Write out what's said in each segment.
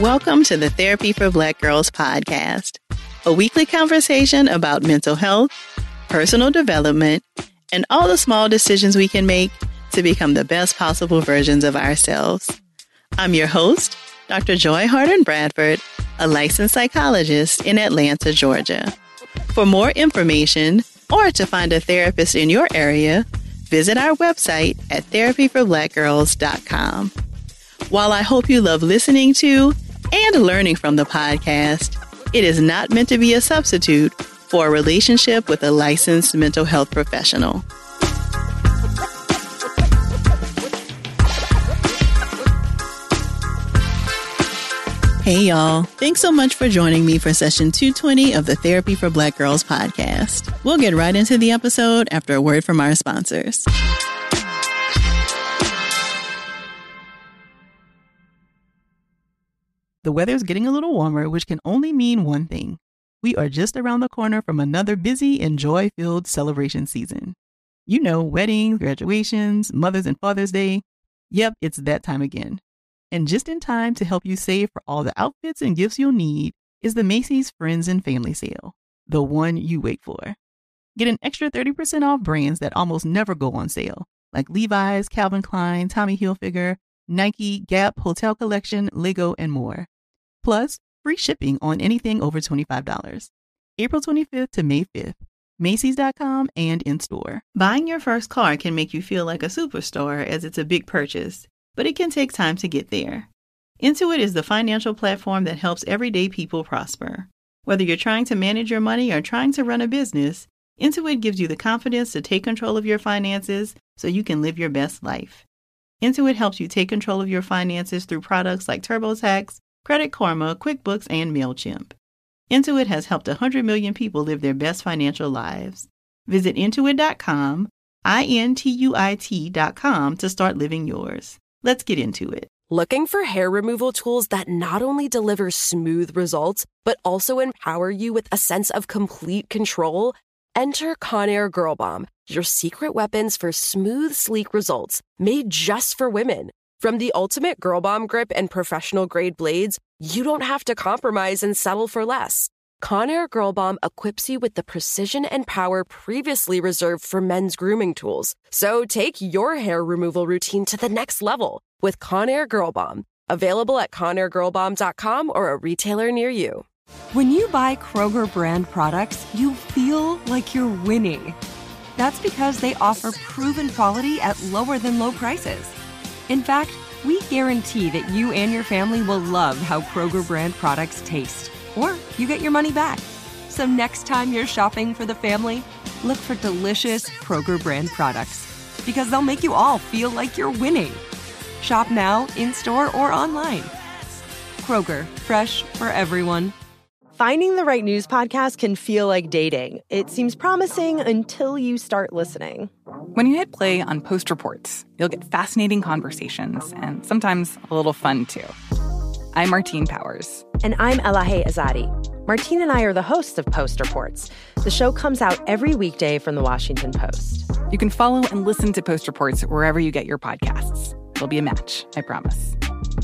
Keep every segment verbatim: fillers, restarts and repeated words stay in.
Welcome to the Therapy for Black Girls podcast, a weekly conversation about mental health, personal development, and all the small decisions we can make to become the best possible versions of ourselves. I'm your host, Doctor Joy Harden Bradford, a licensed psychologist in Atlanta, Georgia. For more information or to find a therapist in your area, visit our website at therapy for black girls dot com. While I hope you love listening to and learning from the podcast, it is not meant to be a substitute for a relationship with a licensed mental health professional. Hey y'all, thanks so much for joining me for session two twenty of the Therapy for Black Girls podcast. We'll get right into the episode after a word from our sponsors. The weather's getting a little warmer, which can only mean one thing. We are just around the corner from another busy and joy-filled celebration season. You know, weddings, graduations, Mother's and Father's Day. Yep, it's that time again. And just in time to help you save for all the outfits and gifts you'll need is the Macy's Friends and Family Sale, the one you wait for. Get an extra thirty percent off brands that almost never go on sale, like Levi's, Calvin Klein, Tommy Hilfiger, Nike, Gap, Hotel Collection, Lego, and more. Plus, free shipping on anything over twenty-five dollars. April twenty-fifth to May fifth, Macy's dot com and in-store. Buying your first car can make you feel like a superstar as it's a big purchase, but it can take time to get there. Intuit is the financial platform that helps everyday people prosper. Whether you're trying to manage your money or trying to run a business, Intuit gives you the confidence to take control of your finances so you can live your best life. Intuit helps you take control of your finances through products like TurboTax, Credit Karma, QuickBooks, and MailChimp. Intuit has helped one hundred million people live their best financial lives. Visit Intuit dot com, I N T U I T dot com to start living yours. Let's get into it. Looking for hair removal tools that not only deliver smooth results, but also empower you with a sense of complete control? Enter Conair Girl Bomb, your secret weapons for smooth, sleek results, made just for women. From the ultimate Girl Bomb grip and professional-grade blades, you don't have to compromise and settle for less. Conair Girl Bomb equips you with the precision and power previously reserved for men's grooming tools. So take your hair removal routine to the next level with Conair Girl Bomb. Available at Conair Girl Bomb dot com or a retailer near you. When you buy Kroger brand products, you feel like you're winning. That's because they offer proven quality at lower than low prices. In fact, we guarantee that you and your family will love how Kroger brand products taste. Or you get your money back. So next time you're shopping for the family, look for delicious Kroger brand products. Because they'll make you all feel like you're winning. Shop now, in-store, or online. Kroger, fresh for everyone. Finding the right news podcast can feel like dating. It seems promising until you start listening. When you hit play on Post Reports, you'll get fascinating conversations and sometimes a little fun, too. I'm Martine Powers. And I'm Elahe Azadi. Martine and I are the hosts of Post Reports. The show comes out every weekday from the Washington Post. You can follow and listen to Post Reports wherever you get your podcasts. It'll be a match, I promise.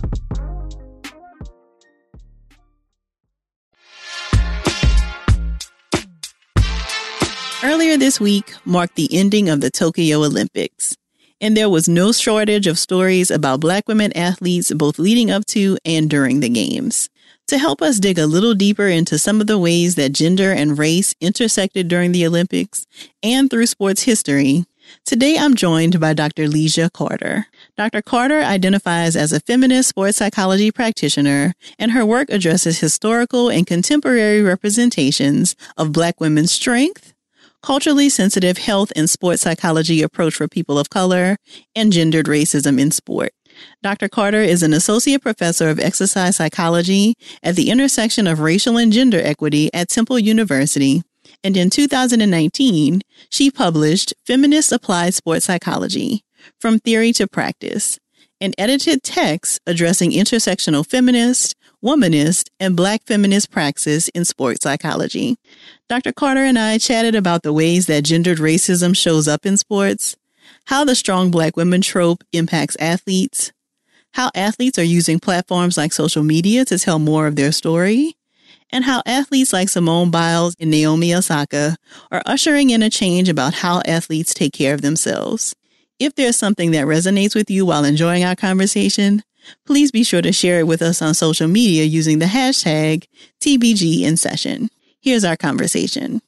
Earlier this week marked the ending of the Tokyo Olympics, and there was no shortage of stories about Black women athletes both leading up to and during the games. To help us dig a little deeper into some of the ways that gender and race intersected during the Olympics and through sports history, today I'm joined by Doctor Leisha Carter. Doctor Carter identifies as a feminist sports psychology practitioner, and her work addresses historical and contemporary representations of Black women's strength, culturally sensitive health and sports psychology approach for people of color, and gendered racism in sport. Doctor Carter is an associate professor of exercise psychology at the intersection of racial and gender equity at Temple University, and in two thousand nineteen, she published Feminist Applied Sports Psychology, From Theory to Practice, an edited text addressing intersectional feminist, womanist, and Black feminist praxis in sports psychology. Doctor Carter and I chatted about the ways that gendered racism shows up in sports, how the strong Black women trope impacts athletes, how athletes are using platforms like social media to tell more of their story, and how athletes like Simone Biles and Naomi Osaka are ushering in a change about how athletes take care of themselves. If there's something that resonates with you while enjoying our conversation, please be sure to share it with us on social media using the hashtag T B G in session. Here's our conversation.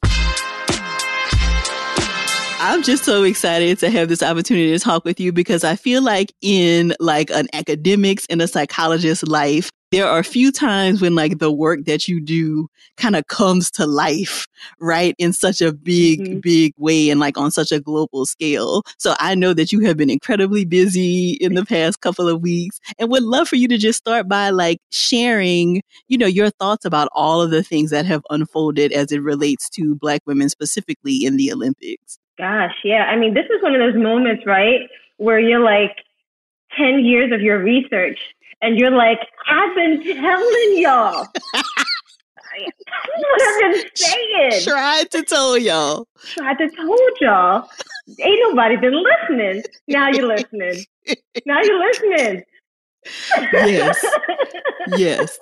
I'm just so excited to have this opportunity to talk with you because I feel like in like an academic's and a psychologist's life, there are a few times when like the work that you do kind of comes to life, right? In such a big, mm-hmm. big way and like on such a global scale. So I know that you have been incredibly busy in the past couple of weeks and would love for you to just start by like sharing, you know, your thoughts about all of the things that have unfolded as it relates to Black women specifically in the Olympics. Gosh, yeah. I mean, this is one of those moments, right, where you're like ten years of your research and you're like, I've been telling y'all. What I've been saying. Tried to tell y'all. Tried to told y'all. Ain't nobody been listening. Now you're listening. Now you're listening. Yes. Yes.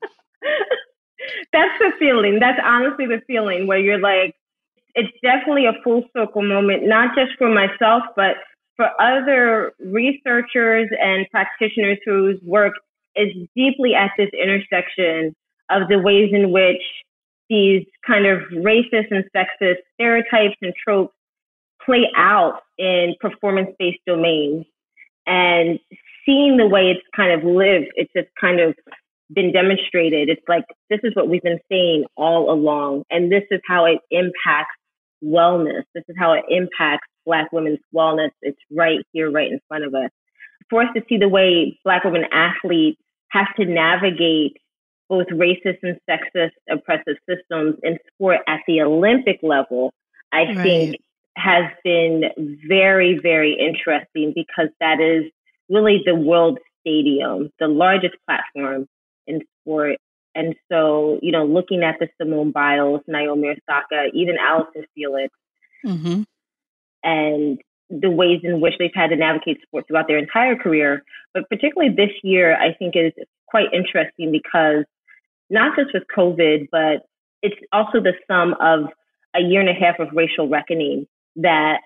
That's the feeling. That's honestly the feeling where you're like, it's definitely a full circle moment, not just for myself, but for other researchers and practitioners whose work is deeply at this intersection of the ways in which these kind of racist and sexist stereotypes and tropes play out in performance-based domains, and seeing the way it's kind of lived, it's just kind of been demonstrated. It's like, this is what we've been saying all along, and this is how it impacts wellness. This is how it impacts Black women's wellness. It's right here, right in front of us. For us to see the way Black women athletes have to navigate both racist and sexist oppressive systems in sport at the Olympic level, I right. think has been very, very interesting, because that is really the world stadium, the largest platform in sport. And so, you know, looking at the Simone Biles, Naomi Osaka, even Allyson Felix, mm-hmm. and the ways in which they've had to navigate sport throughout their entire career, but particularly this year, I think is quite interesting because not just with COVID, but it's also the sum of a year and a half of racial reckoning that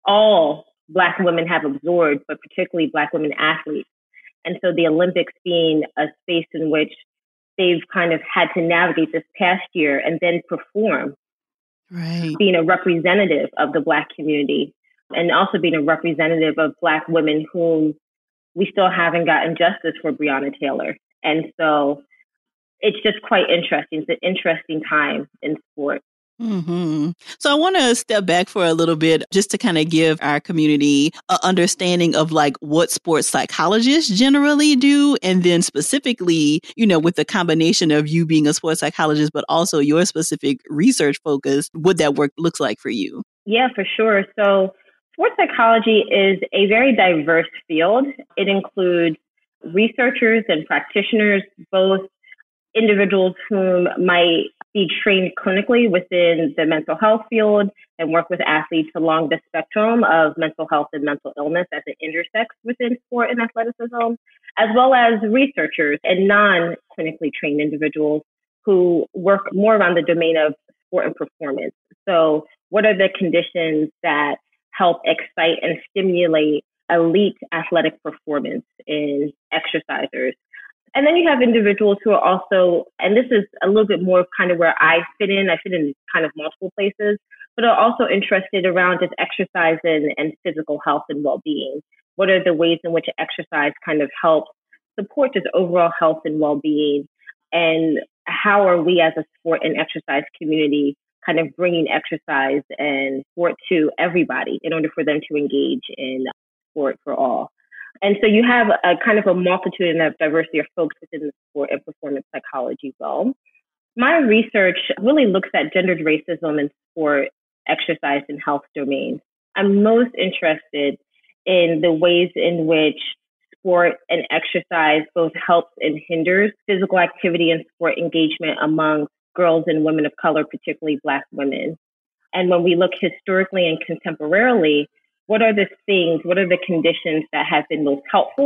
all Black women have absorbed, but particularly Black women athletes. And so the Olympics being a space in which they've kind of had to navigate this past year and then perform, right. being a representative of the Black community and also being a representative of Black women whom we still haven't gotten justice for, Breonna Taylor. And so it's just quite interesting. It's an interesting time in sport. Mm-hmm. So I want to step back for a little bit just to kind of give our community an understanding of like what sports psychologists generally do. And then specifically, you know, with the combination of you being a sports psychologist, but also your specific research focus, what that work looks like for you. Yeah, for sure. So sports psychology is a very diverse field. It includes researchers and practitioners, both individuals whom might be trained clinically within the mental health field and work with athletes along the spectrum of mental health and mental illness as it intersects within sport and athleticism, as well as researchers and non-clinically trained individuals who work more around the domain of sport and performance. So what are the conditions that help excite and stimulate elite athletic performance in exercisers? And then you have individuals who are also, and this is a little bit more kind of where I fit in, I fit in kind of multiple places, but are also interested around just exercise and, and physical health and well-being. What are the ways in which exercise kind of helps support just overall health and well-being? And how are we as a sport and exercise community kind of bringing exercise and sport to everybody in order for them to engage in sport for all? And so you have a kind of a multitude and a diversity of folks within the sport and performance psychology realm. My research really looks at gendered racism in sport, exercise, and health domains. I'm most interested in the ways in which sport and exercise both helps and hinders physical activity and sport engagement among girls and women of color, particularly Black women. And when we look historically and contemporarily, what are the things, what are the conditions that have been most helpful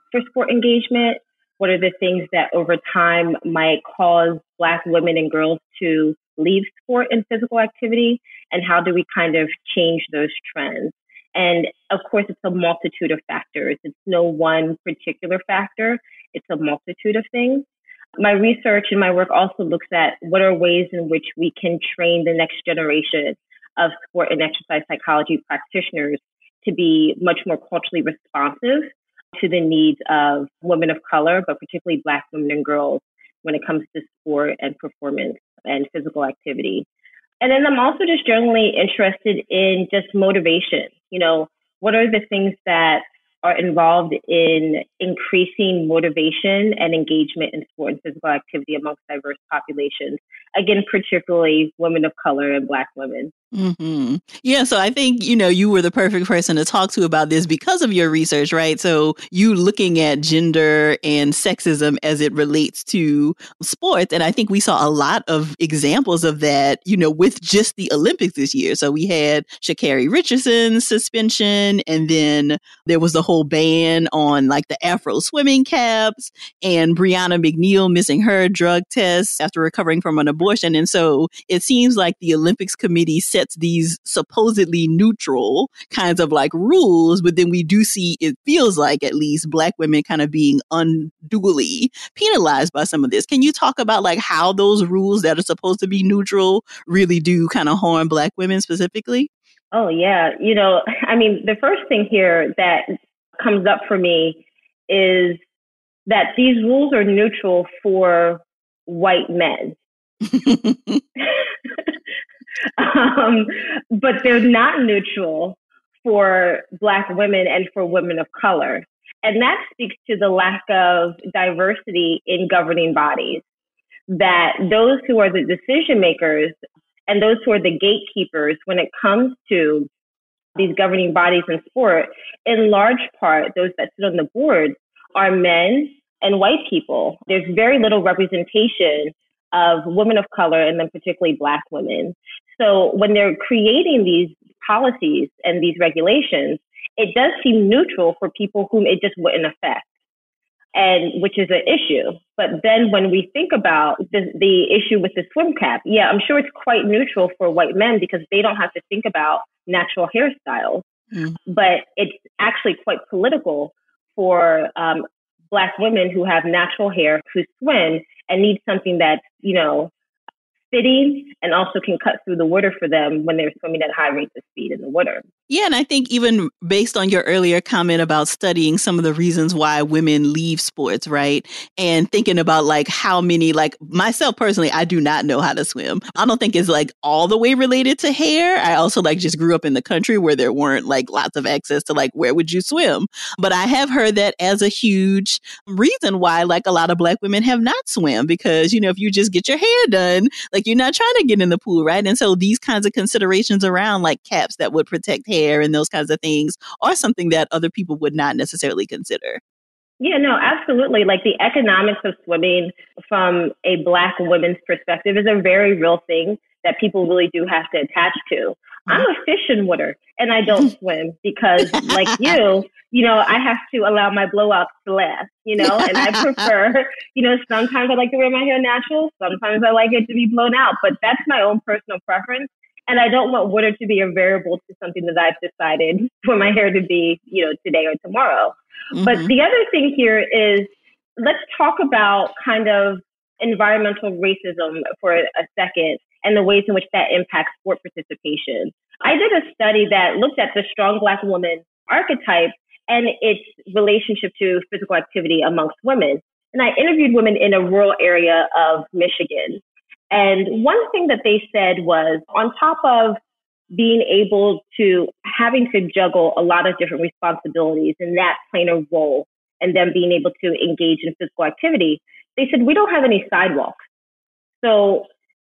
for sport engagement? What are the things that over time might cause Black women and girls to leave sport and physical activity? And how do we kind of change those trends? And of course, it's a multitude of factors. It's no one particular factor. It's a multitude of things. My research and my work also looks at what are ways in which we can train the next generation of sport and exercise psychology practitioners to be much more culturally responsive to the needs of women of color, but particularly Black women and girls when it comes to sport and performance and physical activity. And then I'm also just generally interested in just motivation. You know, what are the things that are involved in increasing motivation and engagement in sport and physical activity amongst diverse populations? Again, particularly women of color and Black women. Mm-hmm. Yeah, so I think, you know, you were the perfect person to talk to about this because of your research, right? So you looking at gender and sexism as it relates to sports. And I think we saw a lot of examples of that, you know, with just the Olympics this year. So we had Sha'Carri Richardson's suspension, and then there was the whole ban on like the Afro swimming caps, and Brianna McNeil missing her drug test after recovering from an abortion. And so it seems like the Olympics committee sets these supposedly neutral kinds of like rules, but then we do see, it feels like at least, Black women kind of being unduly penalized by some of this. Can you talk about like how those rules that are supposed to be neutral really do kind of harm Black women specifically? Oh, yeah. You know, I mean, the first thing here that comes up for me is that these rules are neutral for white men. um, but they're not neutral for Black women and for women of color. And that speaks to the lack of diversity in governing bodies, that those who are the decision makers and those who are the gatekeepers when it comes to these governing bodies in sport, in large part, those that sit on the board are men and white people. There's very little representation of women of color, and then particularly Black women. So when they're creating these policies and these regulations, it does seem neutral for people whom it just wouldn't affect, and which is an issue. But then when we think about the, the issue with the swim cap, yeah, I'm sure it's quite neutral for white men because they don't have to think about natural hairstyles. Mm. But it's actually quite political for um, Black women who have natural hair, who swim and need something that's, you know, fitting and also can cut through the water for them when they're swimming at high rates of speed in the water. Yeah, and I think even based on your earlier comment about studying some of the reasons why women leave sports, right? And thinking about like how many, like myself personally, I do not know how to swim. I don't think it's like all the way related to hair. I also like just grew up in the country where there weren't like lots of access to like where would you swim. But I have heard that as a huge reason why like a lot of Black women have not swim, because, you know, if you just get your hair done, like you're not trying to get in the pool, right? And so these kinds of considerations around like caps that would protect hair and those kinds of things are something that other people would not necessarily consider. Yeah, no, absolutely. Like the economics of swimming from a Black woman's perspective is a very real thing that people really do have to attach to. I'm a fish in water and I don't swim because like you, you know, I have to allow my blowouts to last, you know, and I prefer, you know, sometimes I like to wear my hair natural. Sometimes I like it to be blown out, but that's my own personal preference. And I don't want water to be a variable to something that I've decided for my hair to be, you know, today or tomorrow. Mm-hmm. But the other thing here is, let's talk about kind of environmental racism for a second and the ways in which that impacts sport participation. I did a study that looked at the strong Black woman archetype and its relationship to physical activity amongst women. And I interviewed women in a rural area of Michigan. And one thing that they said was, on top of being able to having to juggle a lot of different responsibilities and that playing a role and them being able to engage in physical activity, they said, we don't have any sidewalks. So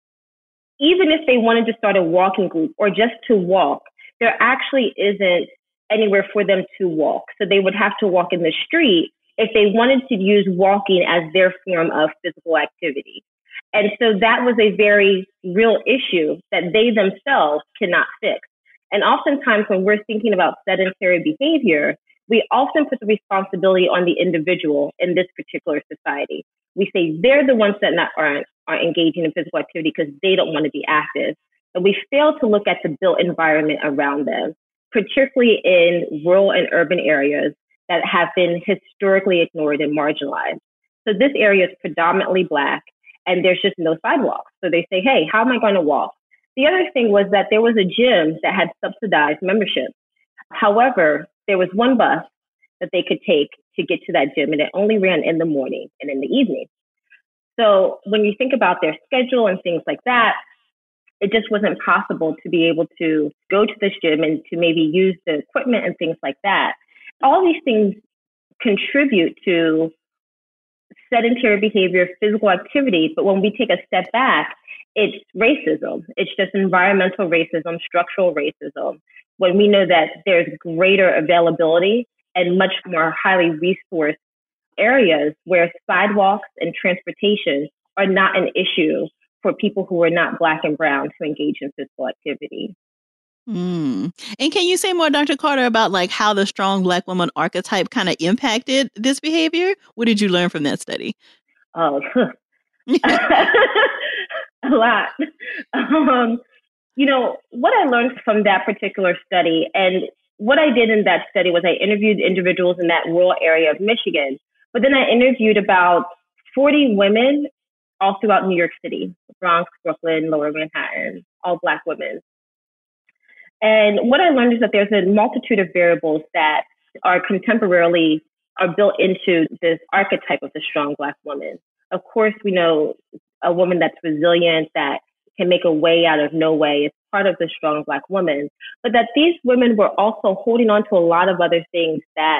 even if they wanted to start a walking group or just to walk, there actually isn't anywhere for them to walk. So they would have to walk in the street if they wanted to use walking as their form of physical activity. And so that was a very real issue that they themselves cannot fix. And oftentimes when we're thinking about sedentary behavior, we often put the responsibility on the individual in this particular society. We say they're the ones that not, aren't, aren't engaging in physical activity because they don't want to be active. And we fail to look at the built environment around them, particularly in rural and urban areas that have been historically ignored and marginalized. So this area is predominantly Black, and there's just no sidewalks. So they say, hey, how am I going to walk? The other thing was that there was a gym that had subsidized membership. However, there was one bus that they could take to get to that gym, and it only ran in the morning and in the evening. So when you think about their schedule and things like that, it just wasn't possible to be able to go to this gym and to maybe use the equipment and things like that. All these things contribute to sedentary behavior, physical activity. But when we take a step back, it's racism. It's just environmental racism, structural racism. When we know that there's greater availability and much more highly resourced areas where sidewalks and transportation are not an issue for people who are not Black and brown to engage in physical activity. Mm. And can you say more, Doctor Carter, about like how the strong Black woman archetype kind of impacted this behavior? What did you learn from that study? Oh, a lot. Um, you know, what I learned from that particular study, and what I did in that study was I interviewed individuals in that rural area of Michigan, but then I interviewed about forty women all throughout New York City, Bronx, Brooklyn, Lower Manhattan, all Black women. And what I learned is that there's a multitude of variables that are contemporarily are built into this archetype of the strong Black woman. Of course, we know a woman that's resilient, that can make a way out of no way is part of the strong Black woman, but that these women were also holding on to a lot of other things that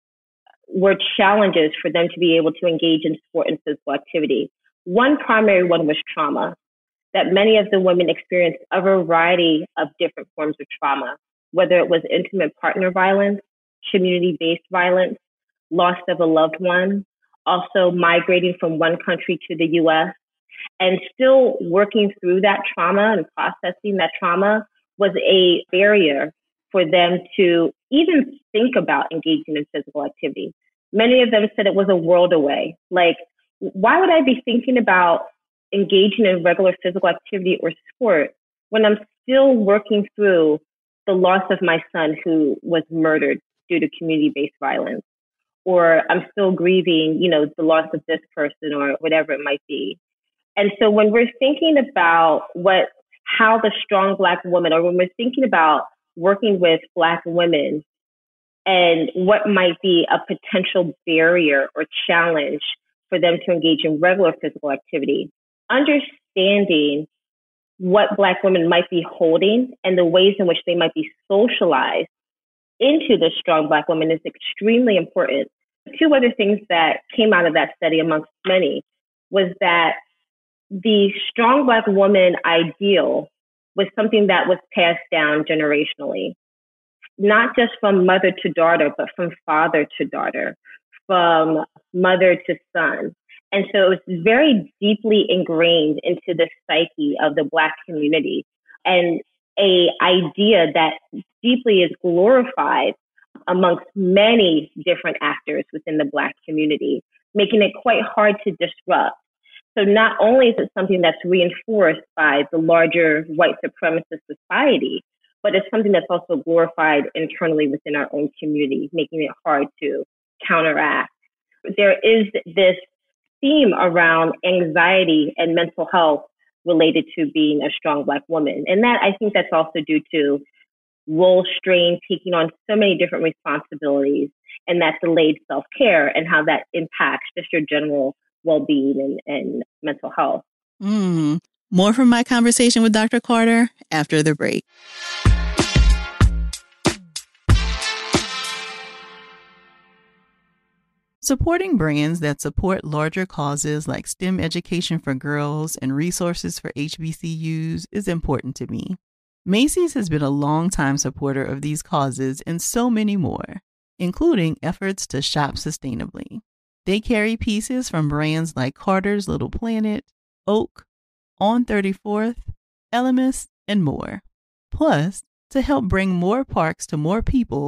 were challenges for them to be able to engage in sport and physical activity. One primary one was trauma, that many of the women experienced a variety of different forms of trauma, whether it was intimate partner violence, community-based violence, loss of a loved one, also migrating from one country to the U S, and still working through that trauma and processing that trauma was a barrier for them to even think about engaging in physical activity. Many of them said it was a world away. Like, why would I be thinking about engaging in regular physical activity or sport when I'm still working through the loss of my son who was murdered due to community-based violence? Or I'm still grieving, you know, the loss of this person or whatever it might be. And so when we're thinking about what, how the strong Black woman, or when we're thinking about working with Black women and what might be a potential barrier or challenge for them to engage in regular physical activity, understanding what Black women might be holding and the ways in which they might be socialized into the strong Black woman is extremely important. Two other things that came out of that study, amongst many, was that the strong Black woman ideal was something that was passed down generationally, not just from mother to daughter, but from father to daughter, from mother to son. And so it was very deeply ingrained into the psyche of the Black community, and a idea that deeply is glorified amongst many different actors within the Black community, making it quite hard to disrupt. So not only is it something that's reinforced by the larger white supremacist society, but it's something that's also glorified internally within our own community, making it hard to counteract. There is this theme around anxiety and mental health related to being a strong Black woman. And that, I think that's also due to role strain, taking on so many different responsibilities, and that delayed self-care and how that impacts just your general well-being and, and mental health. Mm. More from my conversation with Doctor Carter after the break. Supporting brands that support larger causes like STEM education for girls and resources for H B C Us is important to me. Macy's has been a longtime supporter of these causes and so many more, including efforts to shop sustainably. They carry pieces from brands like Carter's Little Planet, Oak, On thirty-fourth, Elemis, and more. Plus, to help bring more parks to more people,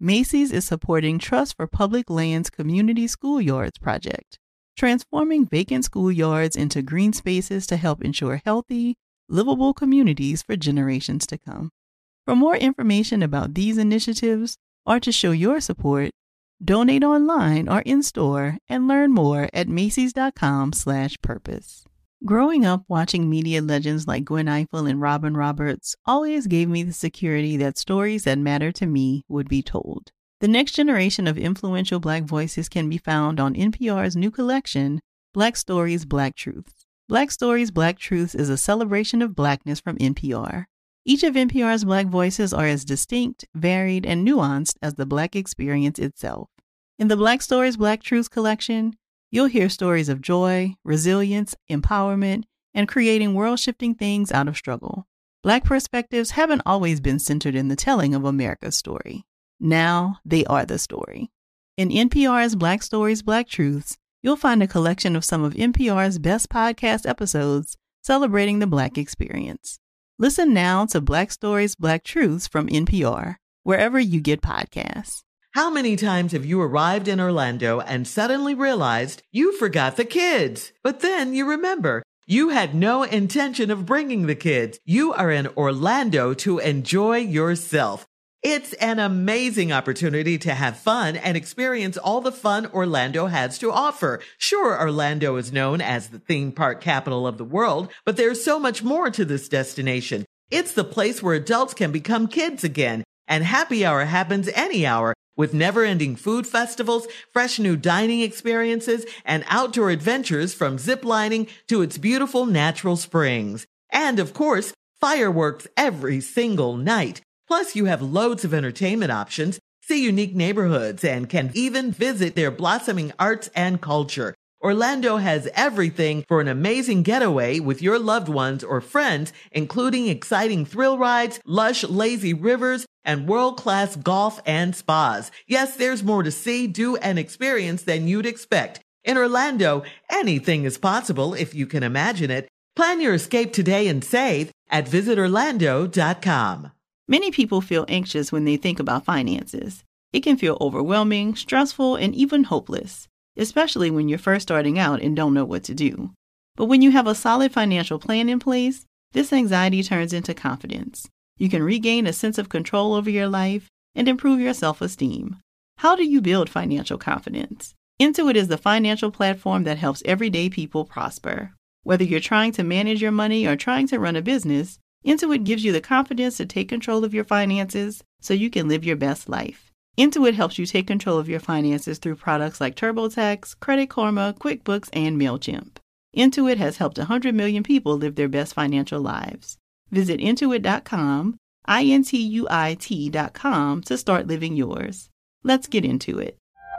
Macy's is supporting Trust for Public Lands Community Schoolyards project, transforming vacant schoolyards into green spaces to help ensure healthy, livable communities for generations to come. For more information about these initiatives or to show your support, donate online or in-store and learn more at macys.com slash purpose. Growing up watching media legends like Gwen Ifill and Robin Roberts always gave me the security that stories that matter to me would be told. The next generation of influential Black voices can be found on N P R's new collection, Black Stories, Black Truths. Black Stories, Black Truths is a celebration of Blackness from N P R. Each of N P R's Black voices are as distinct, varied, and nuanced as the Black experience itself. In the Black Stories, Black Truths collection, you'll hear stories of joy, resilience, empowerment, and creating world-shifting things out of struggle. Black perspectives haven't always been centered in the telling of America's story. Now they are the story. In N P R's Black Stories, Black Truths, you'll find a collection of some of N P R's best podcast episodes celebrating the Black experience. Listen now to Black Stories, Black Truths from N P R, wherever you get podcasts. How many times have you arrived in Orlando and suddenly realized you forgot the kids? But then you remember, you had no intention of bringing the kids. You are in Orlando to enjoy yourself. It's an amazing opportunity to have fun and experience all the fun Orlando has to offer. Sure, Orlando is known as the theme park capital of the world, but there's so much more to this destination. It's the place where adults can become kids again, and happy hour happens any hour with never-ending food festivals, fresh new dining experiences, and outdoor adventures from ziplining to its beautiful natural springs. And, of course, fireworks every single night. Plus, you have loads of entertainment options, see unique neighborhoods, and can even visit their blossoming arts and culture. Orlando has everything for an amazing getaway with your loved ones or friends, including exciting thrill rides, lush, lazy rivers, and world-class golf and spas. Yes, there's more to see, do, and experience than you'd expect. In Orlando, anything is possible if you can imagine it. Plan your escape today and save at visit orlando dot com. Many people feel anxious when they think about finances. It can feel overwhelming, stressful, and even hopeless, especially when you're first starting out and don't know what to do. But when you have a solid financial plan in place, this anxiety turns into confidence. You can regain a sense of control over your life and improve your self-esteem. How do you build financial confidence? Intuit is the financial platform that helps everyday people prosper. Whether you're trying to manage your money or trying to run a business, Intuit gives you the confidence to take control of your finances so you can live your best life. Intuit helps you take control of your finances through products like TurboTax, Credit Karma, QuickBooks, and MailChimp. Intuit has helped one hundred million people live their best financial lives. Visit intuit dot com, I N T U I T dot com to start living yours. Let's get into it.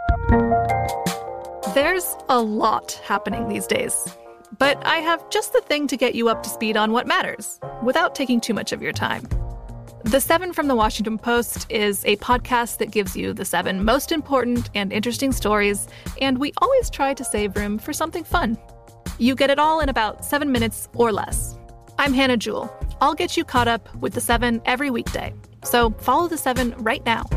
There's a lot happening these days, but I have just the thing to get you up to speed on what matters without taking too much of your time. The Seven from the Washington Post is a podcast that gives you the seven most important and interesting stories, and we always try to save room for something fun. You get it all in about seven minutes or less. I'm Hannah Jewell. I'll get you caught up with the seven every weekday. So follow the seven right now.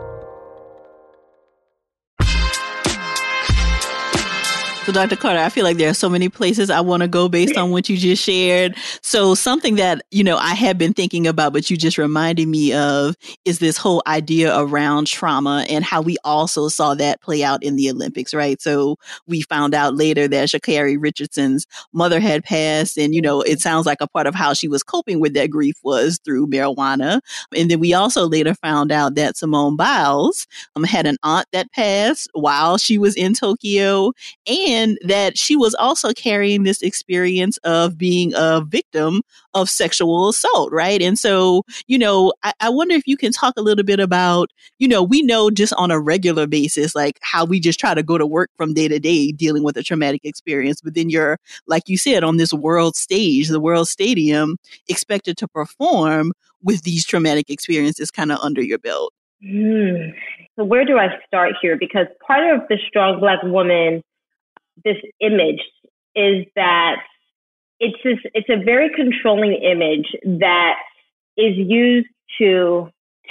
So, Doctor Carter, I feel like there are so many places I want to go based on what you just shared. So something that, you know, I have been thinking about, but you just reminded me of, is this whole idea around trauma and how we also saw that play out in the Olympics, right? So we found out later that Sha'Carri Richardson's mother had passed. And, you know, it sounds like a part of how she was coping with that grief was through marijuana. And then we also later found out that Simone Biles um, had an aunt that passed while she was in Tokyo, and And that she was also carrying this experience of being a victim of sexual assault, right? And so, you know, I, I wonder if you can talk a little bit about, you know, we know just on a regular basis, like how we just try to go to work from day to day dealing with a traumatic experience. But then you're, like you said, on this world stage, the world stadium, expected to perform with these traumatic experiences kind of under your belt. Hmm. So where do I start here? Because part of the strong Black woman, this image, is that it's just, it's a very controlling image that is used to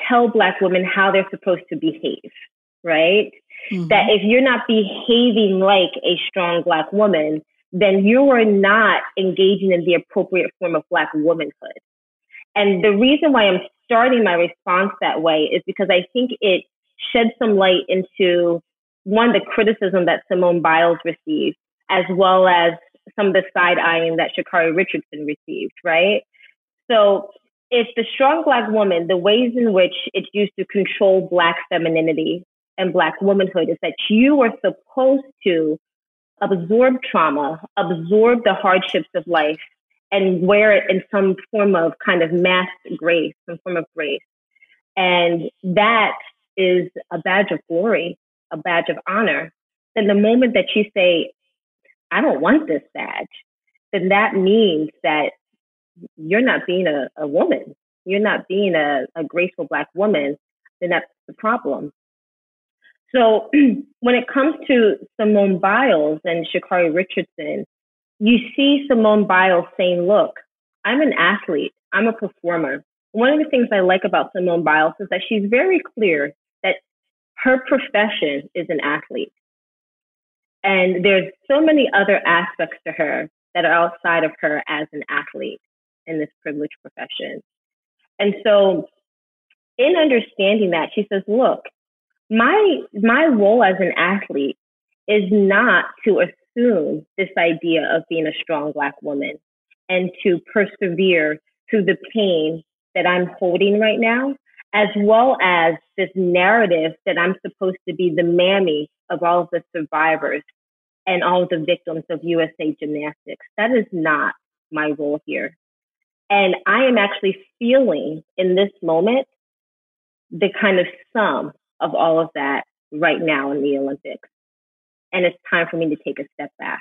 tell Black women how they're supposed to behave, right? Mm-hmm. That if you're not behaving like a strong Black woman, then you are not engaging in the appropriate form of Black womanhood. And the reason why I'm starting my response that way is because I think it sheds some light into, one, the criticism that Simone Biles received, as well as some of the side-eyeing that Sha'Carri Richardson received, right? So if the strong Black woman, the ways in which it's used to control Black femininity and Black womanhood is that you are supposed to absorb trauma, absorb the hardships of life, and wear it in some form of kind of masked grace, some form of grace. And that is a badge of glory, a badge of honor. Then the moment that you say, I don't want this badge, then that means that you're not being a, a woman. You're not being a, a graceful Black woman, then that's the problem. So when it comes to Simone Biles and Sha'Carri Richardson, you see Simone Biles saying, look, I'm an athlete. I'm a performer. One of the things I like about Simone Biles is that she's very clear that her profession is an athlete. And there's so many other aspects to her that are outside of her as an athlete in this privileged profession. And so in understanding that, she says, look, my my role as an athlete is not to assume this idea of being a strong Black woman and to persevere through the pain that I'm holding right now, as well as this narrative that I'm supposed to be the mammy of all of the survivors and all of the victims of U S A Gymnastics. That is not my role here. And I am actually feeling in this moment the kind of sum of all of that right now in the Olympics. And it's time for me to take a step back.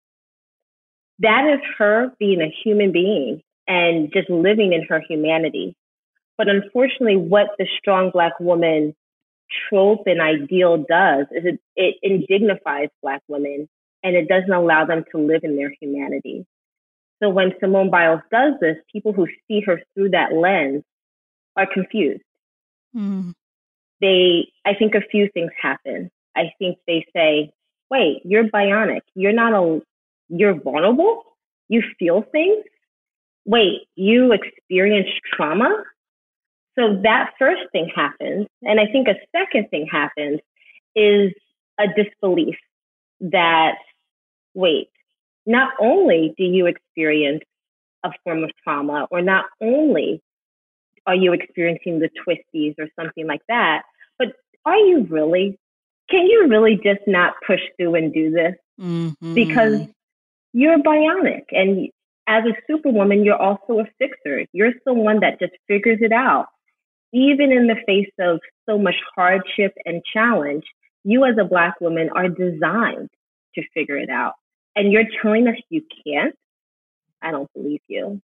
That is her being a human being and just living in her humanity. But unfortunately, what the strong Black woman trope and ideal does is it, it indignifies Black women and it doesn't allow them to live in their humanity. So when Simone Biles does this, people who see her through that lens are confused. Mm. They, I think a few things happen. I think they say, wait, you're bionic. You're not a, you're vulnerable. You feel things. Wait, you experience trauma. So that first thing happens. And I think a second thing happens is a disbelief that, wait, not only do you experience a form of trauma, or not only are you experiencing the twisties or something like that, but are you really, can you really just not push through and do this? Mm-hmm. Because you're bionic. And as a superwoman, you're also a fixer. You're someone that just figures it out. Even in the face of so much hardship and challenge, you as a Black woman are designed to figure it out. And you're telling us you can't? I don't believe you.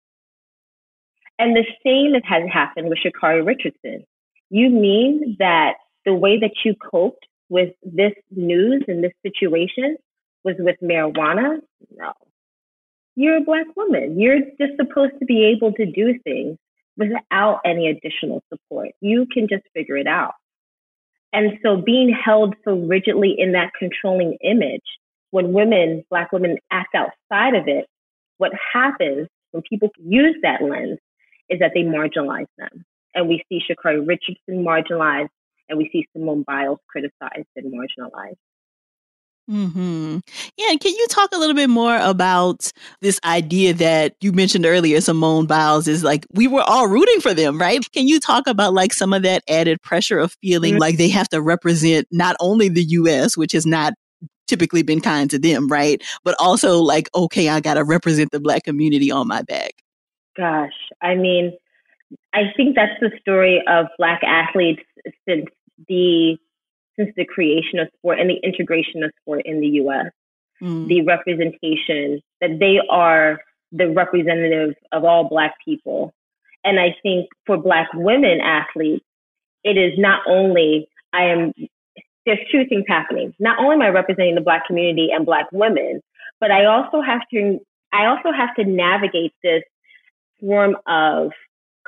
And the same has happened with Sha'Carri Richardson. You mean that the way that you coped with this news and this situation was with marijuana? No. You're a Black woman. You're just supposed to be able to do things without any additional support. You can just figure it out. And so being held so rigidly in that controlling image, when women, Black women, act outside of it, what happens when people use that lens is that they marginalize them. And we see Sha'Carri Richardson marginalized, and we see Simone Biles criticized and marginalized. Mm-hmm. Yeah, can you talk a little bit more about this idea that you mentioned earlier, Simone Biles, is like, we were all rooting for them, right? Can you talk about like some of that added pressure of feeling mm-hmm. like they have to represent not only the U S, which has not typically been kind to them, right? But also like, okay, I got to represent the Black community on my back. Gosh, I mean, I think that's the story of Black athletes since the since the creation of sport and the integration of sport in the U S. Mm. The representation that they are the representative of all Black people. And I think for Black women athletes, it is not only I am, there's two things happening. Not only am I representing the Black community and Black women, but I also have to, I also have to navigate this form of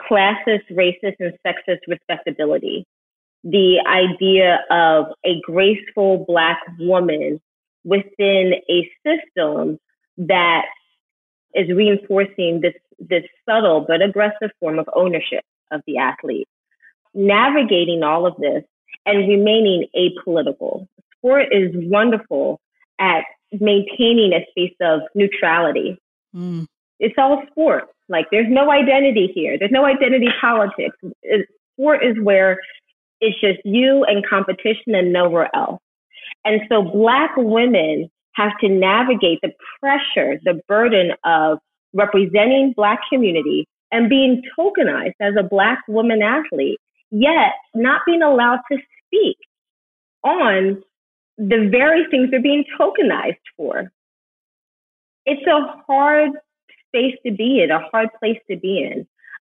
classist, racist, and sexist respectability. The idea of a graceful Black woman within a system that is reinforcing this, this subtle but aggressive form of ownership of the athlete. Navigating all of this and remaining apolitical. Sport is wonderful at maintaining a space of neutrality. Mm. It's all sport. Like, there's no identity here. There's no identity politics. It, sport is where it's just you and competition and nowhere else. And so Black women have to navigate the pressure, the burden of representing Black community and being tokenized as a Black woman athlete, yet not being allowed to speak on the very things they're being tokenized for. It's a hard space to be in, a hard place to be in.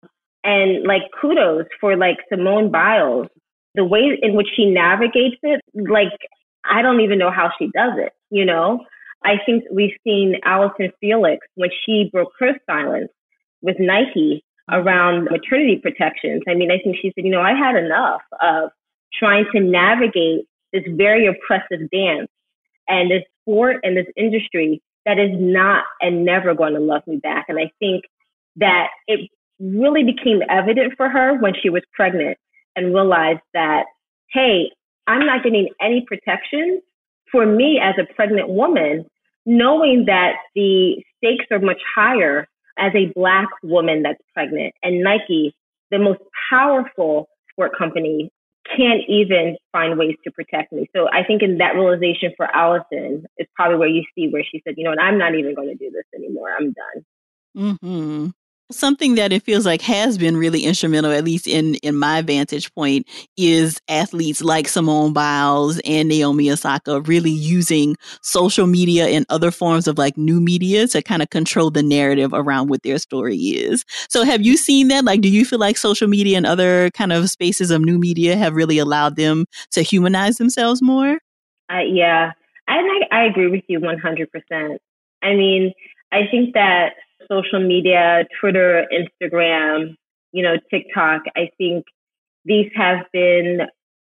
And like, kudos for like Simone Biles, the way in which she navigates it, like, I don't even know how she does it, you know? I think we've seen Allyson Felix, when she broke her silence with Nike around maternity protections. I mean, I think she said, you know, I had enough of trying to navigate this very oppressive dance and this sport and this industry that is not and never going to love me back. And I think that it really became evident for her when she was pregnant and realized that, hey, I'm not getting any protection for me as a pregnant woman, knowing that the stakes are much higher as a Black woman that's pregnant. And Nike, the most powerful sport company, can't even find ways to protect me. So I think in that realization for Allyson is probably where you see where she said, you know what, I'm not even going to do this anymore. I'm done. Mm-hmm. Something that it feels like has been really instrumental, at least in, in my vantage point, is athletes like Simone Biles and Naomi Osaka really using social media and other forms of like new media to kind of control the narrative around what their story is. So have you seen that? Like, do you feel like social media and other kind of spaces of new media have really allowed them to humanize themselves more? Uh, yeah, I, I agree with you one hundred percent. I mean, I think that social media, Twitter, Instagram, you know, TikTok, I think these have been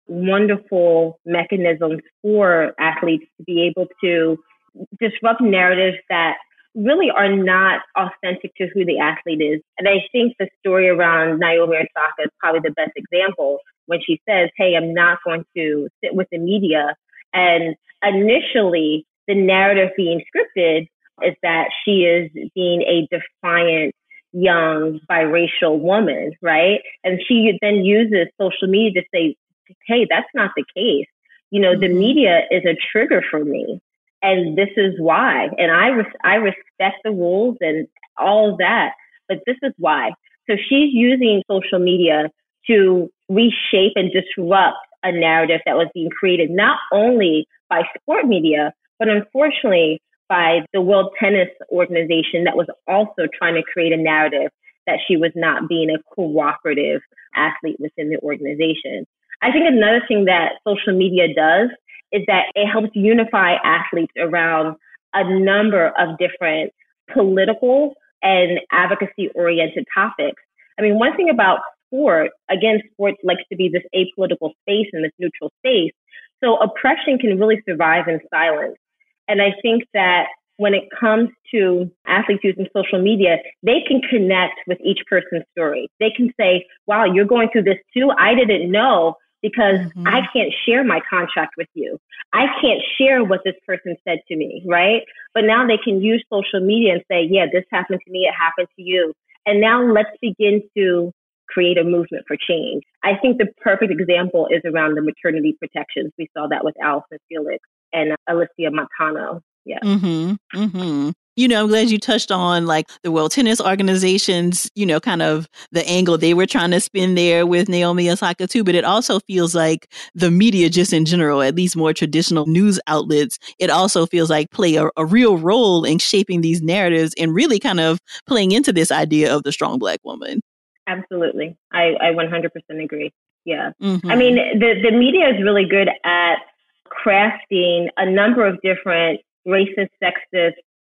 wonderful mechanisms for athletes to be able to disrupt narratives that really are not authentic to who the athlete is. And I think the story around Naomi Osaka is probably the best example when she says, hey, I'm not going to sit with the media. And initially, the narrative being scripted is that she is being a defiant, young, biracial woman, right? And she then uses social media to say, hey, that's not the case. You know, mm-hmm. the media is a trigger for me, and this is why. And I, res- I respect the rules and all of that, but this is why. So she's using social media to reshape and disrupt a narrative that was being created not only by sport media, but unfortunately, by the World Tennis Organization that was also trying to create a narrative that she was not being a cooperative athlete within the organization. I think another thing that social media does is that it helps unify athletes around a number of different political and advocacy-oriented topics. I mean, one thing about sport, again, sport likes to be this apolitical space and this neutral space. So oppression can really survive in silence. And I think that when it comes to athletes using social media, they can connect with each person's story. They can say, wow, you're going through this too? I didn't know because mm-hmm. I can't share my contract with you. I can't share what this person said to me, right? But now they can use social media and say, yeah, this happened to me, it happened to you. And now let's begin to create a movement for change. I think the perfect example is around the maternity protections. We saw that with Allyson Felix and Alicia Montano. Yeah. Mm-hmm. Mm-hmm. You know, I'm glad you touched on like the World Tennis Organization's, you know, kind of the angle they were trying to spin there with Naomi Osaka too. But it also feels like the media just in general, at least more traditional news outlets, it also feels like play a, a real role in shaping these narratives and really kind of playing into this idea of the strong Black woman. Absolutely. I, I one hundred percent agree. Yeah. Mm-hmm. I mean, the, the media is really good at crafting a number of different racist, sexist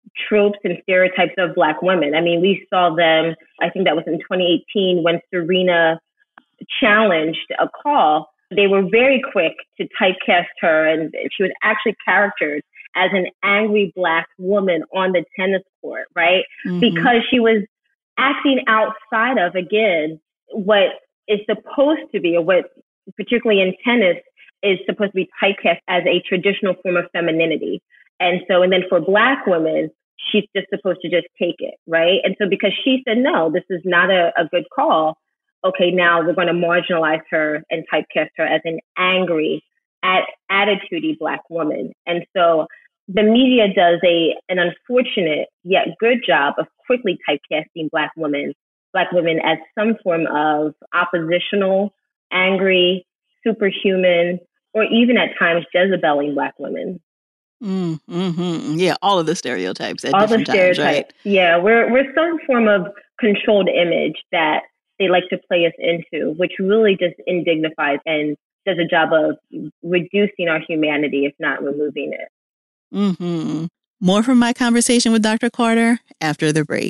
tropes and stereotypes of Black women. I mean, we saw them, I think that was in twenty eighteen when Serena challenged a call. They were very quick to typecast her, and she was actually characterized as an angry Black woman on the tennis court, right? Mm-hmm. Because she was acting outside of, again, what is supposed to be, or what particularly in tennis is supposed to be typecast as a traditional form of femininity. And so, and then for Black women, she's just supposed to just take it, right? And so because she said, no, this is not a, a good call, okay, now we're going to marginalize her and typecast her as an angry, at, attitudey Black woman. And so the media does a an unfortunate yet good job of quickly typecasting Black women, Black women as some form of oppositional, angry, superhuman, or even at times Jezebeling Black women. Mm, mm-hmm. Yeah, all of the stereotypes at all different the stereotypes. times, right? Yeah, we're we're some form of controlled image that they like to play us into, which really just indignifies and does a job of reducing our humanity, if not removing it. Mm-hmm. More from my conversation with Doctor Carter after the break.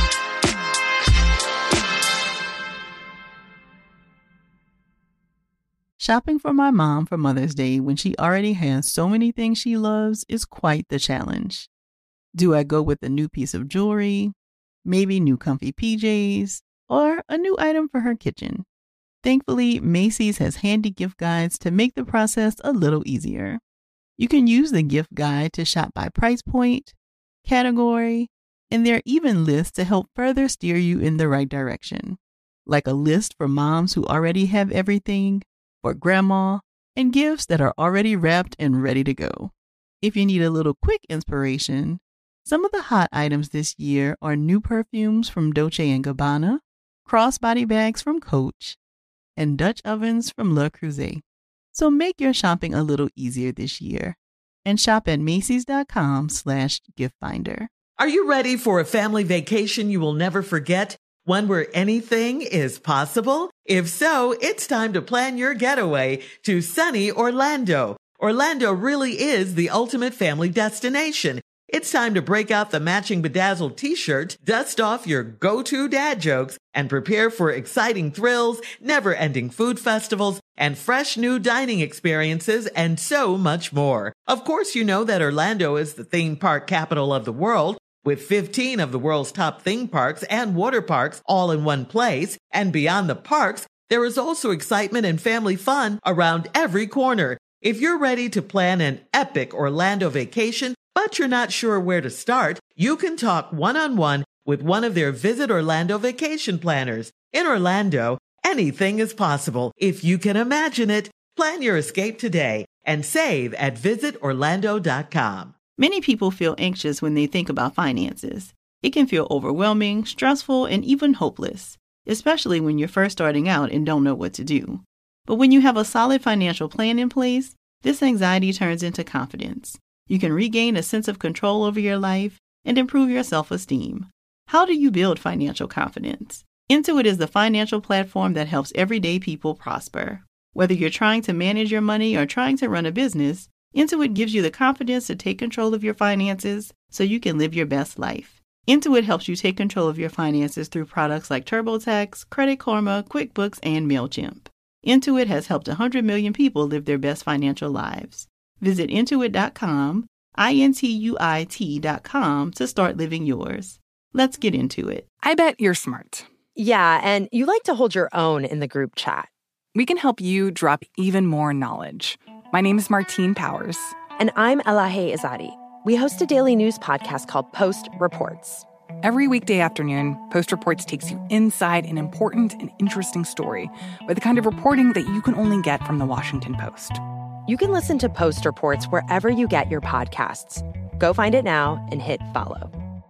Shopping for my mom for Mother's Day when she already has so many things she loves is quite the challenge. Do I go with a new piece of jewelry, maybe new comfy P Js, or a new item for her kitchen? Thankfully, Macy's has handy gift guides to make the process a little easier. You can use the gift guide to shop by price point, category, and there are even lists to help further steer you in the right direction, like a list for moms who already have everything, for grandma, and gifts that are already wrapped and ready to go. If you need a little quick inspiration, some of the hot items this year are new perfumes from Dolce and Gabbana, crossbody bags from Coach, and Dutch ovens from Le Creuset. So make your shopping a little easier this year and shop at Macy's.com slash gift finder. Are you ready for a family vacation you will never forget? One where anything is possible? If so, it's time to plan your getaway to sunny Orlando. Orlando really is the ultimate family destination. It's time to break out the matching bedazzled t-shirt, dust off your go-to dad jokes, and prepare for exciting thrills, never-ending food festivals, and fresh new dining experiences, and so much more. Of course, you know that Orlando is the theme park capital of the world, with fifteen of the world's top theme parks and water parks all in one place. And beyond the parks, there is also excitement and family fun around every corner. If you're ready to plan an epic Orlando vacation, but you're not sure where to start, you can talk one-on-one with one of their Visit Orlando vacation planners. In Orlando, anything is possible if you can imagine it. Plan your escape today and save at visit orlando dot com. Many people feel anxious when they think about finances. It can feel overwhelming, stressful, and even hopeless, especially when you're first starting out and don't know what to do. But when you have a solid financial plan in place, this anxiety turns into confidence. You can regain a sense of control over your life and improve your self-esteem. How do you build financial confidence? Intuit is the financial platform that helps everyday people prosper. Whether you're trying to manage your money or trying to run a business, Intuit gives you the confidence to take control of your finances so you can live your best life. Intuit helps you take control of your finances through products like TurboTax, Credit Karma, QuickBooks, and MailChimp. Intuit has helped one hundred million people live their best financial lives. Visit Intuit dot com, I N T U I T dot com to start living yours. Let's get into it. I bet you're smart. Yeah, and you like to hold your own in the group chat. We can help you drop even more knowledge. My name is Martine Powers. And I'm Elahe Izadi. We host a daily news podcast called Post Reports. Every weekday afternoon, Post Reports takes you inside an important and interesting story with the kind of reporting that you can only get from the Washington Post. You can listen to Post Reports wherever you get your podcasts. Go find it now and hit follow.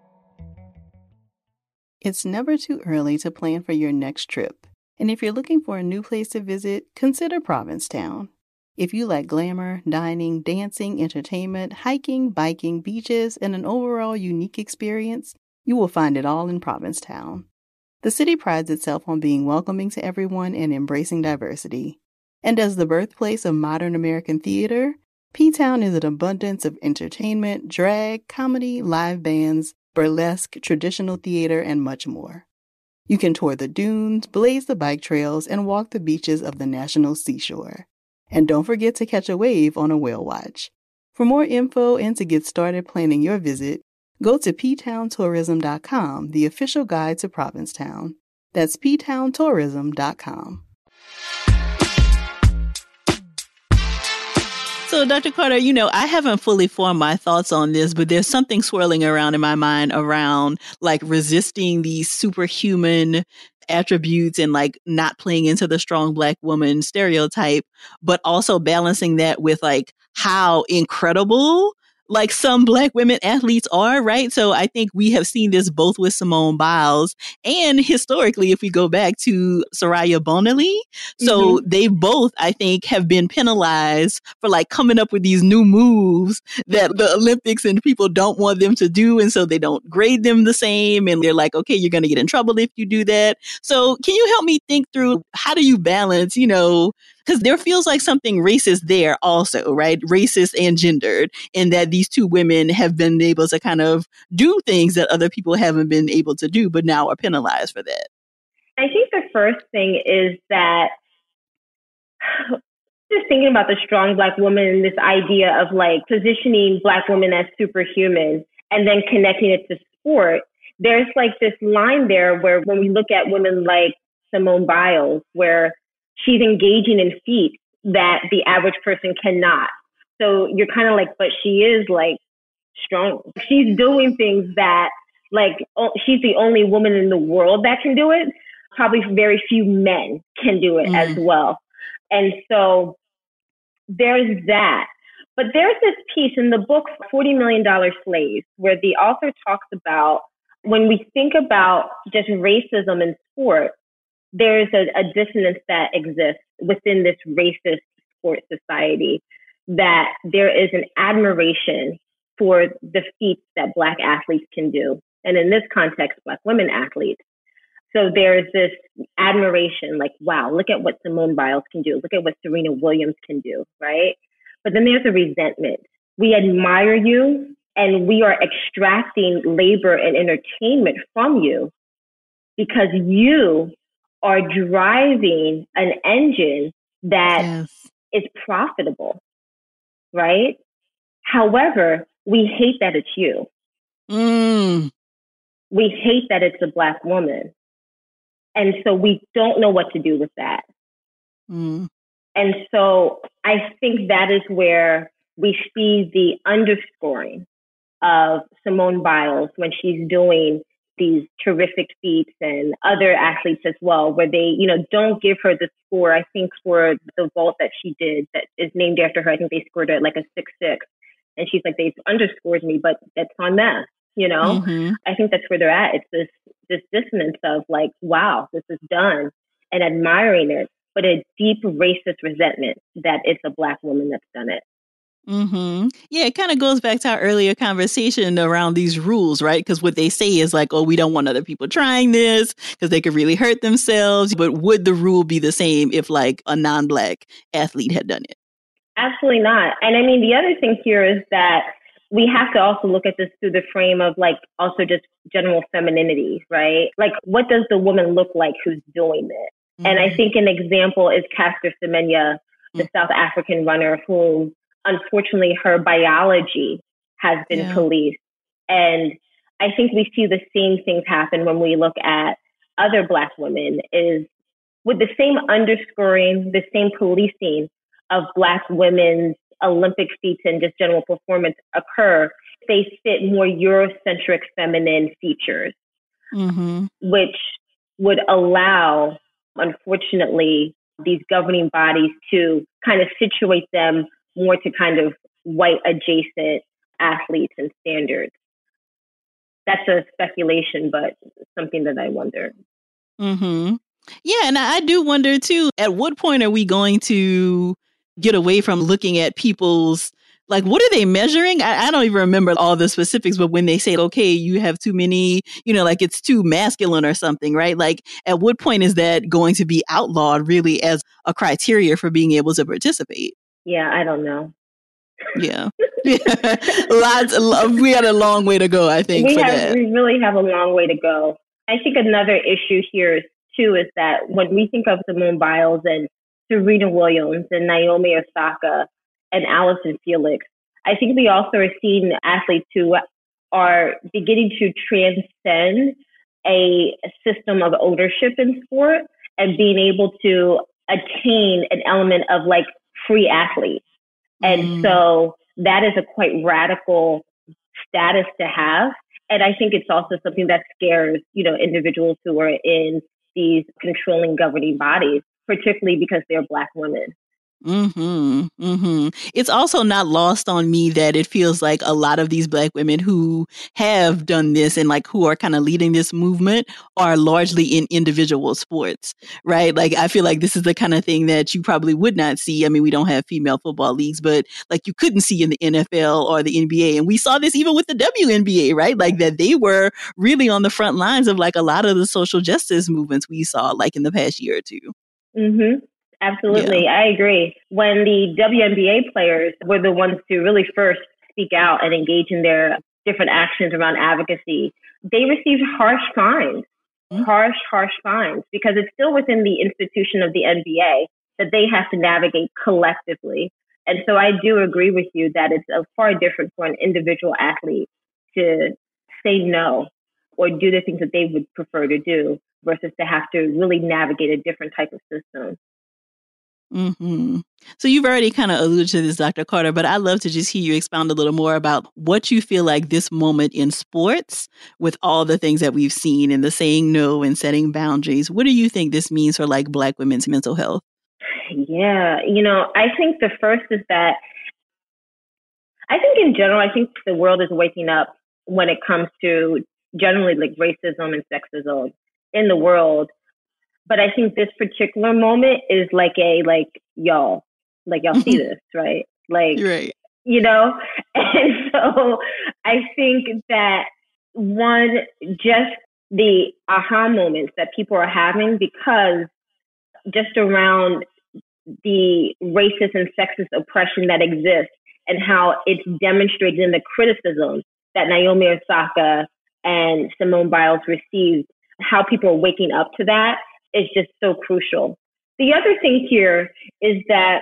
It's never too early to plan for your next trip. And if you're looking for a new place to visit, consider Provincetown. If you like glamour, dining, dancing, entertainment, hiking, biking, beaches, and an overall unique experience, you will find it all in Provincetown. The city prides itself on being welcoming to everyone and embracing diversity. And as the birthplace of modern American theater, P-Town is an abundance of entertainment, drag, comedy, live bands, burlesque, traditional theater, and much more. You can tour the dunes, blaze the bike trails, and walk the beaches of the national seashore. And don't forget to catch a wave on a whale watch. For more info and to get started planning your visit, go to p town tourism dot com, the official guide to Provincetown. That's p town tourism dot com. So, Doctor Carter, you know, I haven't fully formed my thoughts on this, but there's something swirling around in my mind around like resisting these superhuman attributes and like not playing into the strong Black woman stereotype, but also balancing that with like how incredible like some Black women athletes are, right? So I think we have seen this both with Simone Biles and historically, if we go back to Soraya Bonali. So mm-hmm. they both, I think, have been penalized for like coming up with these new moves that the Olympics and people don't want them to do. And so they don't grade them the same. And they're like, okay, you're going to get in trouble if you do that. So can you help me think through how do you balance, you know, because there feels like something racist there also, right? Racist and gendered, in that these two women have been able to kind of do things that other people haven't been able to do, but now are penalized for that. I think the first thing is that just thinking about the strong Black woman and this idea of like positioning Black women as superhuman and then connecting it to sport, there's like this line there where when we look at women like Simone Biles, where she's engaging in feats that the average person cannot. So you're kind of like, but she is like strong. She's doing things that like, oh, she's the only woman in the world that can do it. Probably very few men can do it mm. as well. And so there's that. But there's this piece in the book, forty million dollars Slaves, where the author talks about when we think about just racism in sport, there's a, a dissonance that exists within this racist sports society, that there is an admiration for the feats that Black athletes can do. And in this context, Black women athletes. So there's this admiration, like, wow, look at what Simone Biles can do. Look at what Serena Williams can do, right? But then there's a resentment. We admire you and we are extracting labor and entertainment from you because you are driving an engine that yes. is profitable, right? However, we hate that it's you. Mm. We hate that it's a Black woman. And so we don't know what to do with that. Mm. And so I think that is where we see the underscoring of Simone Biles when she's doing these terrific feats, and other athletes as well, where they, you know, don't give her the score. I think for the vault that she did that is named after her, I think they scored it like a six six. And she's like, they've underscored me, but that's on them, you know? Mm-hmm. I think that's where they're at. It's this this dissonance of like, wow, this is done, and admiring it, but a deep racist resentment that it's a Black woman that's done it. Mm-hmm. Yeah, it kind of goes back to our earlier conversation around these rules, right? Because what they say is like, oh, we don't want other people trying this because they could really hurt themselves. But would the rule be the same if like a non-Black athlete had done it? Absolutely not. And I mean, the other thing here is that we have to also look at this through the frame of like also just general femininity, right? Like, what does the woman look like who's doing it? Mm-hmm. And I think an example is Caster Semenya, the mm-hmm. South African runner whom unfortunately, her biology has been yeah. policed. And I think we see the same things happen when we look at other Black women, is with the same underscoring, the same policing of Black women's Olympic feats and just general performance occur, they fit more Eurocentric feminine features, mm-hmm. which would allow, unfortunately, these governing bodies to kind of situate them more to kind of white adjacent athletes and standards. That's a speculation, but something that I wonder. Mm-hmm. Yeah, and I do wonder too, at what point are we going to get away from looking at people's, like, what are they measuring? I, I don't even remember all the specifics, but when they say, okay, you have too many, you know, like it's too masculine or something, right? Like, at what point is that going to be outlawed really as a criteria for being able to participate? Yeah, I don't know. Yeah. yeah. Lots of, we got a long way to go, I think, we for have, that. We really have a long way to go. I think another issue here, too, is that when we think of Simone Biles and Serena Williams and Naomi Osaka and Allison Felix, I think we also are seeing athletes who are beginning to transcend a system of ownership in sport and being able to attain an element of like free athletes. And mm. so that is a quite radical status to have. And I think it's also something that scares, you know, individuals who are in these controlling governing bodies, particularly because they're Black women. Mm-hmm. Mm-hmm. It's also not lost on me that it feels like a lot of these Black women who have done this and like who are kind of leading this movement are largely in individual sports, right? Like, I feel like this is the kind of thing that you probably would not see. I mean, we don't have female football leagues, but like you couldn't see in the N F L or the N B A. And we saw this even with the W N B A, right? Like that they were really on the front lines of like a lot of the social justice movements we saw like in the past year or two. Mm-hmm. Absolutely. Yeah. I agree. When the W N B A players were the ones to really first speak out and engage in their different actions around advocacy, they received harsh fines, mm-hmm. harsh, harsh fines, because it's still within the institution of the N B A that they have to navigate collectively. And so I do agree with you that it's a far different for an individual athlete to say no or do the things that they would prefer to do versus to have to really navigate a different type of system. Mm-hmm. So you've already kind of alluded to this, Doctor Carter, but I'd love to just hear you expound a little more about what you feel like this moment in sports, with all the things that we've seen and the saying no and setting boundaries, what do you think this means for like Black women's mental health? Yeah, you know, I think the first is that I think in general, I think the world is waking up when it comes to generally like racism and sexism in the world. But I think this particular moment is like a, like, y'all, like, y'all see this, right? Like, right. you know? And so I think that one, just the aha moments that people are having because just around the racist and sexist oppression that exists and how it's demonstrated in the criticism that Naomi Osaka and Simone Biles received, how people are waking up to that is just so crucial. The other thing here is that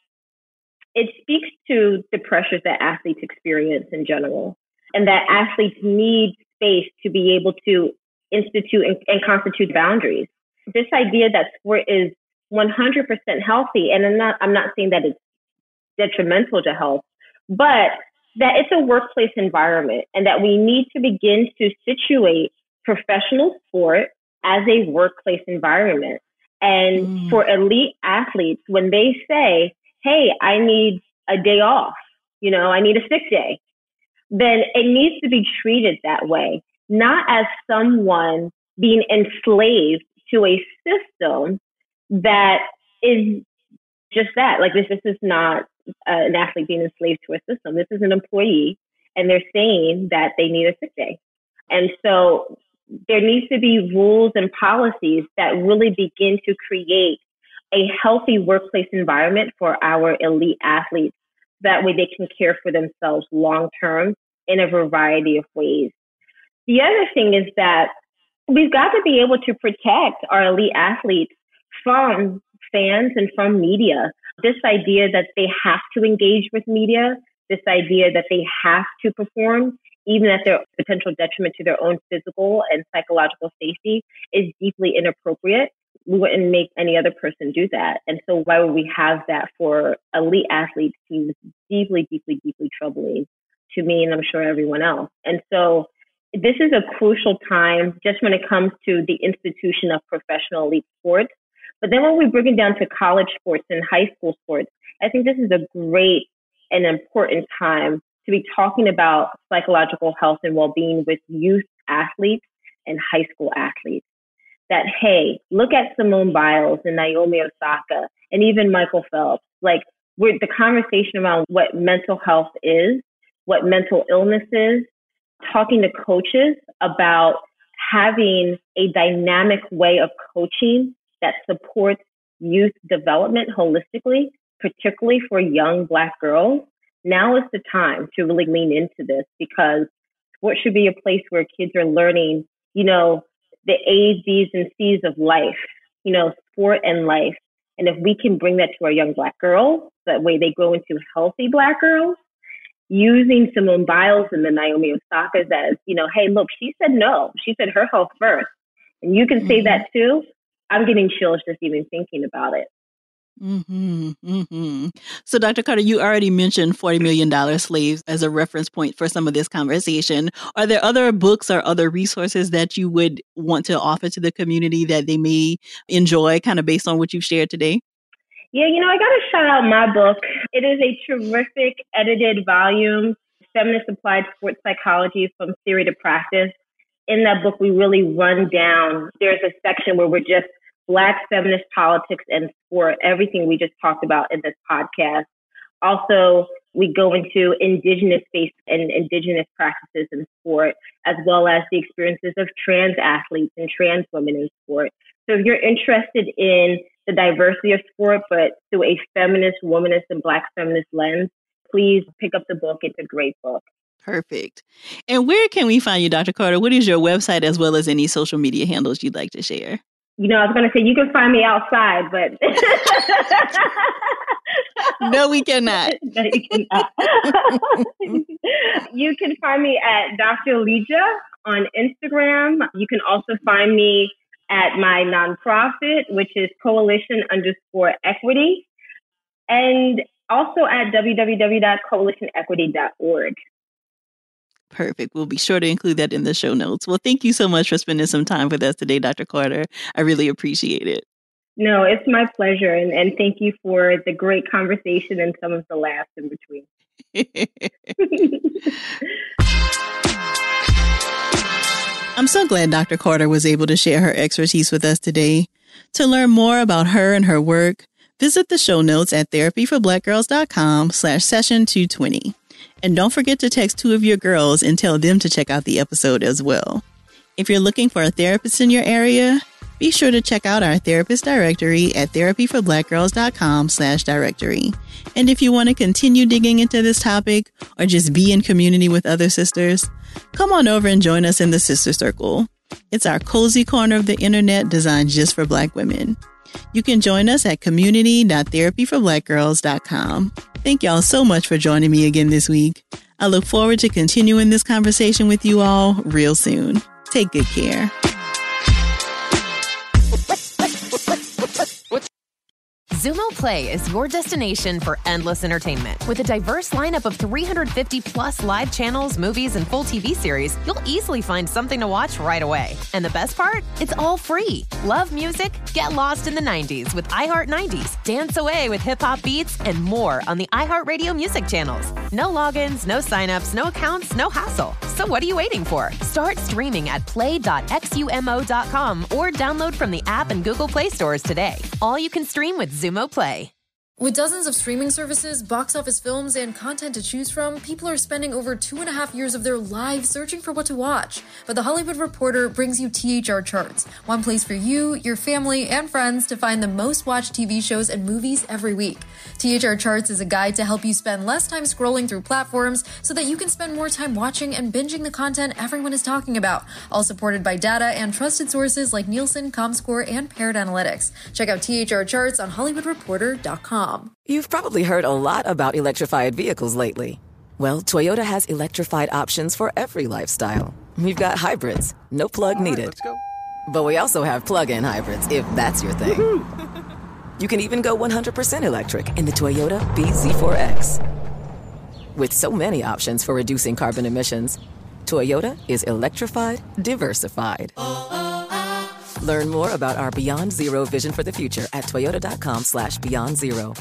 it speaks to the pressures that athletes experience in general, and that athletes need space to be able to institute and, and constitute boundaries. This idea that sport is one hundred percent healthy, and I'm not, I'm not saying that it's detrimental to health, but that it's a workplace environment and that we need to begin to situate professional sport as a workplace environment. And mm. for elite athletes, when they say, hey, I need a day off, you know, I need a sick day, then it needs to be treated that way, not as someone being enslaved to a system that is just that. Like this, this is not uh, an athlete being enslaved to a system. This is an employee, and they're saying that they need a sick day. And so there needs to be rules and policies that really begin to create a healthy workplace environment for our elite athletes. That way they can care for themselves long-term in a variety of ways. The other thing is that we've got to be able to protect our elite athletes from fans and from media. This idea that they have to engage with media, this idea that they have to perform, even at their potential detriment to their own physical and psychological safety, is deeply inappropriate. We wouldn't make any other person do that. And so why would we have that for elite athletes seems deeply, deeply, deeply troubling to me, and I'm sure everyone else. And so this is a crucial time just when it comes to the institution of professional elite sports. But then when we bring it down to college sports and high school sports, I think this is a great and important time to be talking about psychological health and well-being with youth athletes and high school athletes. That, hey, look at Simone Biles and Naomi Osaka and even Michael Phelps. Like, we're, the conversation around what mental health is, what mental illness is, talking to coaches about having a dynamic way of coaching that supports youth development holistically, particularly for young Black girls. now is the time to really lean into this, because sport should be a place where kids are learning, you know, the A's, B's, and C's of life, you know, sport and life. And if we can bring that to our young Black girls, that way they grow into healthy Black girls, using Simone Biles and the Naomi Osakas as, you know, hey, look, she said no. She said her health first. And you can mm-hmm. say that too. I'm getting chills just even thinking about it. Mm-hmm, mm-hmm. So, Doctor Carter, you already mentioned forty million dollars Slaves as a reference point for some of this conversation. Are there other books or other resources that you would want to offer to the community that they may enjoy, kind of based on what you've shared today? Yeah, you know, I got to shout out my book. It is a terrific edited volume, Feminist Applied Sports Psychology from Theory to Practice. In that book, we really run down, there's a section where we're just Black feminist politics and sport, everything we just talked about in this podcast. Also, we go into indigenous space and indigenous practices in sport, as well as the experiences of trans athletes and trans women in sport. So if you're interested in the diversity of sport, but through a feminist, womanist, and Black feminist lens, please pick up the book. It's a great book. Perfect. And where can we find you, Doctor Carter? What is your website, as well as any social media handles you'd like to share? You know, I was going to say you can find me outside, but no, we cannot. No, you cannot. You can find me at Doctor Lija on Instagram. You can also find me at my nonprofit, which is Coalition underscore Equity, and also at w w w dot coalition equity dot org. Perfect. We'll be sure to include that in the show notes. Well, thank you so much for spending some time with us today, Doctor Carter. I really appreciate it. No, it's my pleasure. And, and thank you for the great conversation and some of the laughs in between. I'm so glad Doctor Carter was able to share her expertise with us today. To learn more about her and her work, visit the show notes at therapyforblackgirls.com slash session 220. And don't forget to text two of your girls and tell them to check out the episode as well. If you're looking for a therapist in your area, be sure to check out our therapist directory at therapyforblackgirls.com slash directory. And if you want to continue digging into this topic or just be in community with other sisters, come on over and join us in the Sister Circle. It's our cozy corner of the internet designed just for Black women. You can join us at community dot therapy for black girls dot com. Thank y'all so much for joining me again this week. I look forward to continuing this conversation with you all real soon. Take good care. Xumo Play is your destination for endless entertainment. With a diverse lineup of three hundred fifty plus live channels, movies, and full T V series, you'll easily find something to watch right away. And the best part? It's all free. Love music? Get lost in the nineties with iHeart nineties, dance away with hip-hop beats, and more on the iHeartRadio music channels. No logins, no signups, no accounts, no hassle. So what are you waiting for? Start streaming at play dot xumo dot com or download from the app and Google Play stores today. All you can stream with Xumo Play. With dozens of streaming services, box office films, and content to choose from, people are spending over two and a half years of their lives searching for what to watch. But The Hollywood Reporter brings you T H R Charts, one place for you, your family, and friends to find the most watched T V shows and movies every week. T H R Charts is a guide to help you spend less time scrolling through platforms so that you can spend more time watching and binging the content everyone is talking about, all supported by data and trusted sources like Nielsen, Comscore, and Paired Analytics. Check out T H R Charts on hollywood reporter dot com. You've probably heard a lot about electrified vehicles lately. Well, Toyota has electrified options for every lifestyle. We've got hybrids, no plug All needed. Right, let's go. But we also have plug-in hybrids, if that's your thing. Woo-hoo! You can even go one hundred percent electric in the Toyota B Z four X. With so many options for reducing carbon emissions, Toyota is electrified, diversified. Learn more about our Beyond Zero vision for the future at toyota.com slash beyond zero.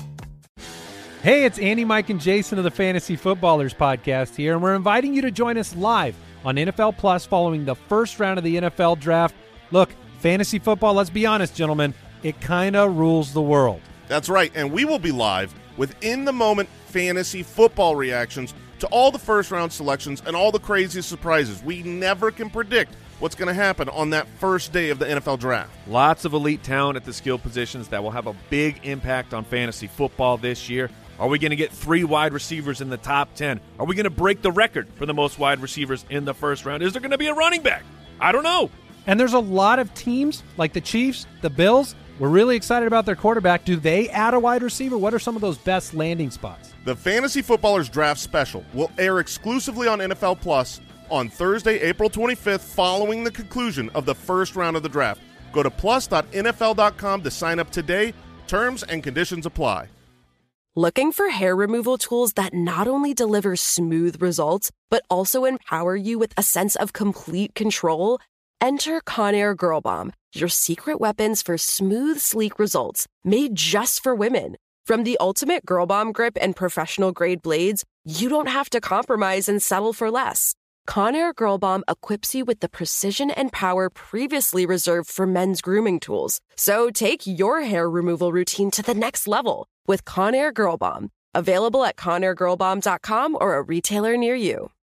Hey, it's Andy, Mike, and Jason of the Fantasy Footballers podcast here, and we're inviting you to join us live on N F L Plus following the first round of the N F L Draft. Look, fantasy football, let's be honest, gentlemen, it kind of rules the world. That's right, and we will be live with in-the-moment fantasy football reactions to all the first-round selections and all the crazy surprises. We never can predict what's going to happen on that first day of the N F L Draft. Lots of elite talent at the skill positions that will have a big impact on fantasy football this year. Are we going to get three wide receivers in the top ten? Are we going to break the record for the most wide receivers in the first round? Is there going to be a running back? I don't know. And there's a lot of teams like the Chiefs, the Bills. We're really excited about their quarterback. Do they add a wide receiver? What are some of those best landing spots? The Fantasy Footballers Draft Special will air exclusively on N F L Plus on Thursday, April twenty-fifth, following the conclusion of the first round of the draft. Go to plus dot N F L dot com to sign up today. Terms and conditions apply. Looking for hair removal tools that not only deliver smooth results, but also empower you with a sense of complete control? Enter Conair Girl Bomb, your secret weapons for smooth, sleek results, made just for women. From the ultimate Girl Bomb grip and professional-grade blades, you don't have to compromise and settle for less. Conair Girl Bomb equips you with the precision and power previously reserved for men's grooming tools. So take your hair removal routine to the next level with Conair Girl Bomb. Available at conair girl bomb dot com or a retailer near you.